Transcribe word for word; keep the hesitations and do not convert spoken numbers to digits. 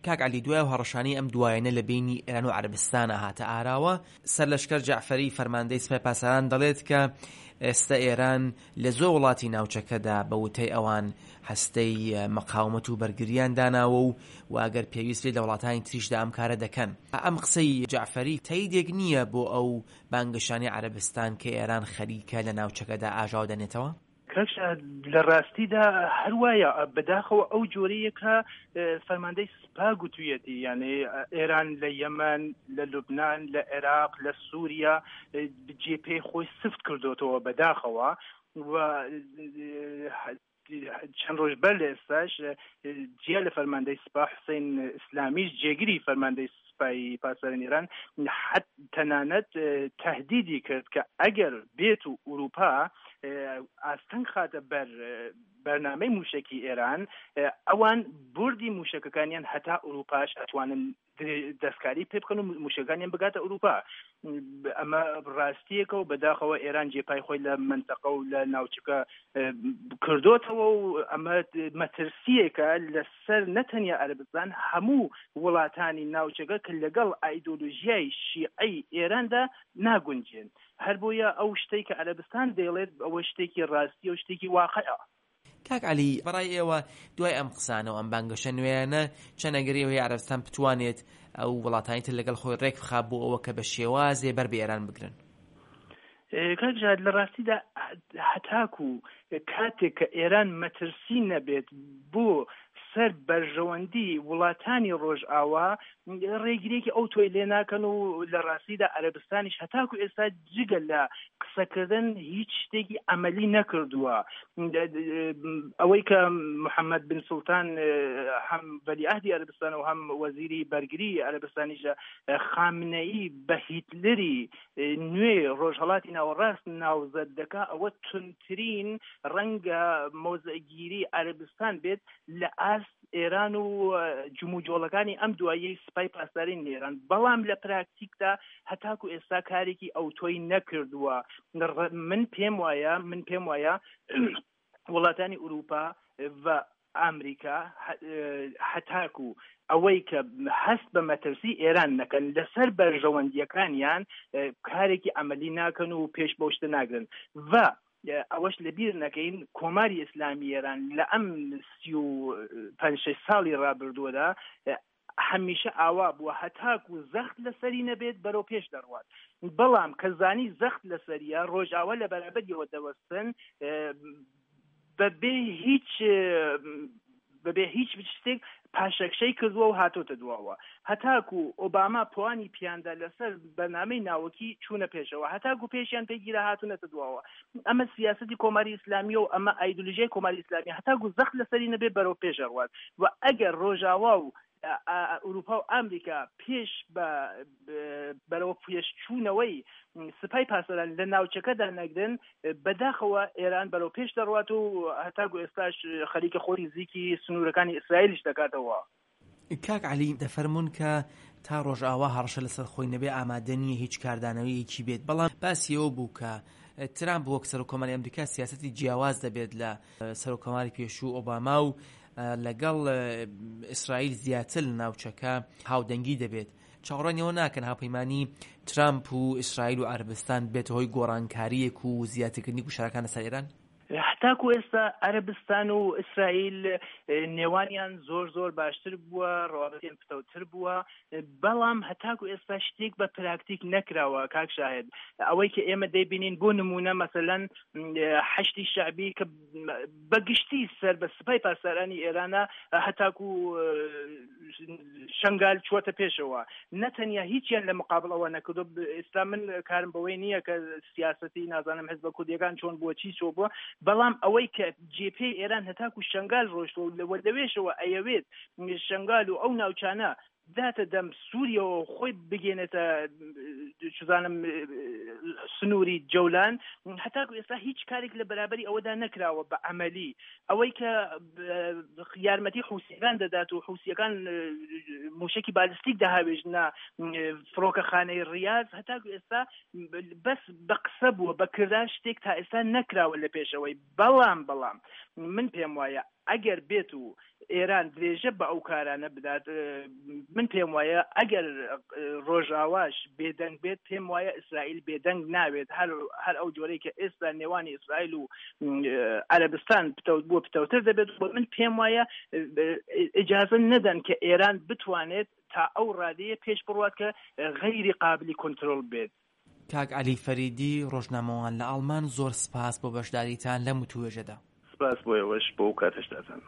کاک عەلی دوای و هەڕەشانی ئەم دوایانە لە بینی ئێران و عەرەبستانە هاتە ئاراوە. سەرلەشکەر جەعفەری فەرماندەی سوپای پاسەران دەڵێت کە ئێستا ئێران لە زۆر وڵاتی ناوچەکەدا بە وتەی ئەوان هەستەی مەقاومەت و بەرگریان داناوە و واگەر پێویست لە وڵاتانی تریشدا ئەم کارە دەکەن. ئەم قسەی جەعفەری تاییدێک نییە بۆ ئەو بانگەشانی عەرەبستان کە ئێران خەریکە لە ناوچەکەدا ئاژاو دەنێتەوە؟ کەکشە لە ڕاستیدا هەروایە بەداخەوە ئەو جۆرەیە کە فەرماندەی سوپا گوتوویەتی، یعنی ئێران لە یەمەن، لە لوبنان، لە عێراق، لە سووریا جێپێی خۆی سفت کردوتەوە بەداخەوە و چەند ڕۆژ بەر لە ئێستاش جیا لە فەرماندەی سوپا حوسێن ئیسلامیش جێگیری فەرماندەی سوپای پاسەرانی ئێران حەت تەنانەت تەهدیدی کرد کە ئەگەر بێت و ئوروپا ئاستەنگ خاتە بەر بەرنامەی موشکی ئێران، ئەوان بوردی موشکەکانیان هەتا ئوروپاش ئەتوانن دەستکاری پێ بکەن و موشکەکانیان بگاتە ئوروپا. ئەمە ڕاستیەکە و بەداخەوە ئێران جێپای خۆی لە منتەقە و لە ناوچەکە کردوتەوە و ئەمە مەترسیەکە لەسەر نەتەنیا عەرەبستان هەموو وڵاتانی ناوچەکە کە لەگەڵ ئایدۆلۆژیای شیعەی ئێراندا ناگونجێن. هەر بۆیە ئەو شتێک کە عەرەبستان دەیڵێت ئەوە شتێکی ڕاستی و شتێکی واقعە. کاک عەلی، بەڕای ئێوە دوای ئەم قسانە و ئەم بانگەشە نوێیانە چەند ئەگەری ئەوەی عەرەبستان بتوانێت ئەو وڵاتانی تر لەگەڵ خۆی ڕێک بخات بۆ ئەوە کە بە شێوازێ بەر بە ئێران بگرن؟ کاک جاد لە ڕاستیدا هەتاکو کاتێک کە ئێران مەترسی نەبێت بۆ سەر بەرژەوەندی وڵاتانی ڕۆژئاوا ڕێگریەکی ئەو تۆی لێ ناکەن و لە ڕاستیدا عەرەبستانیش هەتاکو ئێستا جگە لە قسەکردن هیچ شتێکی ئەمەلی نەکردووە. ئەوەی کە محەممەد بن سوڵتان هەم وەلیعەهدی عەرەبستان و هەم وەزیری بەرگری عەرەبستانیشە خامنەئی بە هیتلەری نوێ ڕۆژهەڵاتی ناوەڕاست ناوزەد دەکا، ئەوە تونترین ڕەنگە مۆزەگیری عەرەبستان بێت لە ئاست ئێران و جموجۆڵەکانی ئەم دوایەی سوپای پاسدارانی ئێران. بەڵام لە پراکتیکدا هەتاکو ئێستا کارێکی ئەو تۆی نەکردووە. من پێم وایە من پێم وایە وڵاتانی ئوروپا و ئەمریکا هەتاکو ئەوەی کە هەست بە مەترسی ئێران نەکەن لەسەر بەرژەوەندیەکانیان کارێکی ئەمەلی ناکەن و پێش بۆ شتە ناگرن. و ئەوەش لەبیر نەکەین کۆماری ئیسلامی ئێران لە ئەم سی و پەنج شەش ساڵی ڕابردووەدا هەمیشە ئاوا بووە هەتاکو زەخت لەسەری نەبێت بەرەو پێش دەڕوات. بەڵام کە زانی زەخت لەسەریە ڕۆژئاوا لە بەرابەریەوە دەوەستن بەبێ هیچ بەبێ هیچ شتێک پاشەکشەی کردووە و هاتۆتە دواوە. هەتاکو ئۆباما پوانی پیاندا لەسەر بەرنامەی ناوەکی چوونە پێشەوە، هەتاکو پێشیان پێگیرە هاتوونەتە دواوە. ئەمە سیاسەتی کۆماری ئیسلامیە و ئەمە ئایدۆلۆژیای کۆماری ئیسلامی هەتاکو زەخت لەسەری نەبێت بەرەو پێش دەڕوات. و ئەگەر ڕۆژاوا و ئوروپا و ئەمریکا پێش بەرەوە پێشچوونەوەی سپای پاسەران لە ناوچەکەدا نەگرن، بەداخەوە ئێران بەرەو پێش دەڕوات و هەتاکو ئێستاش خەریکە خۆری زیکی سنوورەکانی ئیسرائیلیش دەکاتەوە. کاک عەلی، دەفەرمون کە تا ڕۆژئاوا هەڕەشە لەسەر خۆی نەبێ ئامادە نییە هیچ کاردانەوەیەکی بێت، بەڵام باسی ئەوە بوو کە ترامپ وەک سەرۆکۆماری ئەمریکا سیاسەتی جیاواز دەبێت لە سەرۆکۆماری پێشوو ئۆباما و لەگەڵ ئیسرائیل زیاتر لە ناوچەکە هاودەنگی دەبێت. چاوەڕوانیەوە ناکەن هاوپەیمانی ترامپ و ئیسرائیل و عەرەبستان بێت هۆی گۆڕانکاریەک و زیاترکردنی گوشارەکانە سەر ئێران؟ هەتاکو ئێستا عەرەبستان و ئیسرائیل نێوانیان زۆر زۆر باشتر بووە، ڕەوابەتیان پتەوتر بووە، بەڵام هەتاکو ئێستا شتێک بە پراکتیک نەکراوە. کاک شاهد، ئەوەی کە ئێمە دەیبینین بۆ نمونە مەسەلەن حەشتی شەعبی کە بەگشتی سەر بە سوپای پاسدارانی ئێرانە هەتاکو شەنگال چووەتە پێشەوە، نەتەنیا هیچیان لە مقابڵەوە نەکردو. ئێستا من کارم بەوەی نییە کە سیاسەتی نازانم حیزبە کوردیەکان چۆن بووە چی چۆ بووە، بەڵام ئەوەی کە جێپێی ئێران هەتاکو شەنگال ڕۆشتەوە لەوە لەوێشەوە ئەیەوێت شەنگال و ئەو ناوچانە داتە دەم سووریەوە خۆی بگێنێتە چزانم سنووری جەولان، هەتاکو ئێستا هیچ کارێک لە بەرابەری ئەوەدا نەکراوە بە عەمەلی. ئەوەی کە یارمەتی حوسیەکان دەدات و حوسیەکان موشکی بالستیک دەهاوێژنە فڕۆکەخانەی ڕیاض، هەتاکو ئێستا بەس بە قسە بووە، بە کردار شتێک تا ئێستا نەکراوە لە پێشەوەی. بەڵام بەڵام من پێم وایە ئەگەر بێت و ئێران درێژە بە ئەو کارانە بدات من پێم وایە ئەگەر ڕۆژاواش بێدەنگ بێت پێم وایە ئیسرائیل بێدەنگ ناوێت هەر ئەو جۆرەی کە ئێستا نێوانی ئیسرائیل و عەرەبستان بۆ پتەوتر دەبێت بۆ من پێم وایە ئیجازە نەدەن کە ئێران بتوانێت تا ئەو ڕادەیە پێش بڕوات کە غەیری قابلی کۆنترۆل بێت. کاک عەلی فەریدی ڕۆژنامەوان لە ئاڵمان زۆر سپاس بۆ بەشداریتان لە متوێژەدا. سپاس بۆ ئێوەش بۆ کاتەشتاتان.